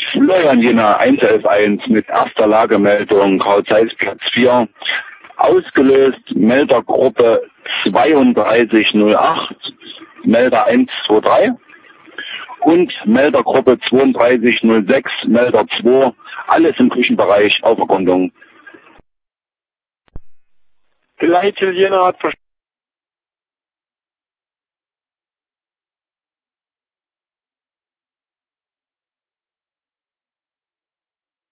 Florian Jena 111.1 mit erster Lagemeldung Karl-Zeiss-Platz 4. Ausgelöst Meldergruppe 3208, Melder 123 und Meldergruppe 3206, Melder 2, alles im Küchenbereich auf Erkundung. Leitl Jena hat